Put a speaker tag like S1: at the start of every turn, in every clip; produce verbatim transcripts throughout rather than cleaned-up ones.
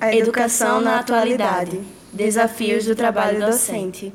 S1: A educação na atualidade. Desafios do trabalho docente.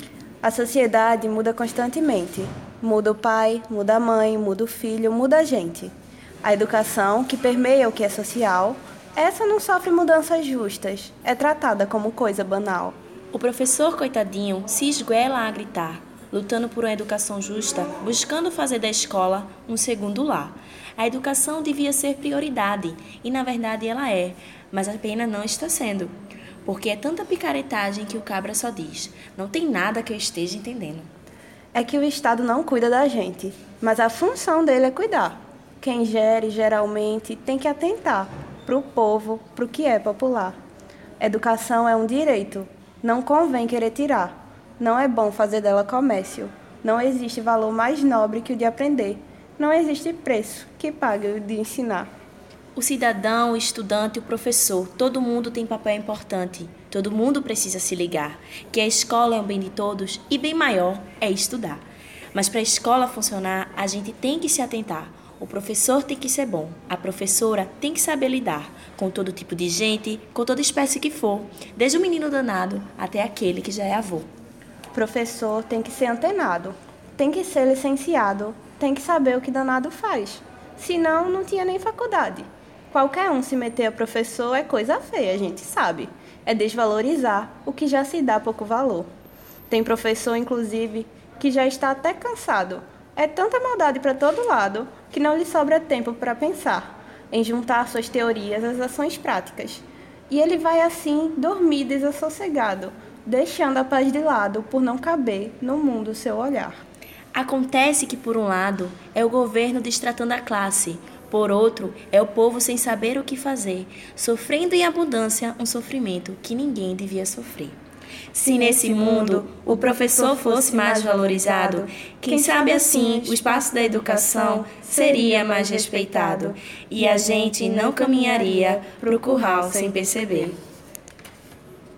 S2: A sociedade muda constantemente. Muda o pai, muda a mãe, muda o filho, muda a gente. A educação, que permeia o que é social, essa não sofre mudanças justas. É tratada como coisa banal.
S1: O professor, coitadinho, se esguela a gritar, lutando por uma educação justa, buscando fazer da escola um segundo lar. A educação devia ser prioridade, e na verdade ela é, mas apenas não está sendo. Porque é tanta picaretagem que o cabra só diz, não tem nada que eu esteja entendendo.
S2: É que o Estado não cuida da gente, mas a função dele é cuidar. Quem gere, geralmente, tem que atentar para o povo, para o que é popular. Educação é um direito, não convém querer tirar. Não é bom fazer dela comércio. Não existe valor mais nobre que o de aprender. Não existe preço que pague o de ensinar.
S1: O cidadão, o estudante, o professor, todo mundo tem papel importante. Todo mundo precisa se ligar, que a escola é um bem de todos e bem maior é estudar. Mas para a escola funcionar, a gente tem que se atentar. O professor tem que ser bom, a professora tem que saber lidar com todo tipo de gente, com toda espécie que for, desde o menino danado até aquele que já é avô.
S2: O professor tem que ser antenado, tem que ser licenciado, tem que saber o que danado faz. Senão, não tinha nem faculdade. Qualquer um se meter a professor é coisa feia, a gente sabe. É desvalorizar o que já se dá pouco valor. Tem professor, inclusive, que já está até cansado. É tanta maldade para todo lado que não lhe sobra tempo para pensar em juntar suas teorias às ações práticas. E ele vai assim dormir desassossegado, deixando a paz de lado por não caber no mundo seu olhar.
S1: Acontece que, por um lado, é o governo destratando a classe, por outro, é o povo sem saber o que fazer, sofrendo em abundância um sofrimento que ninguém devia sofrer. Se nesse mundo o professor fosse mais valorizado, quem sabe assim o espaço da educação seria mais respeitado e a gente não caminharia pro curral sem perceber.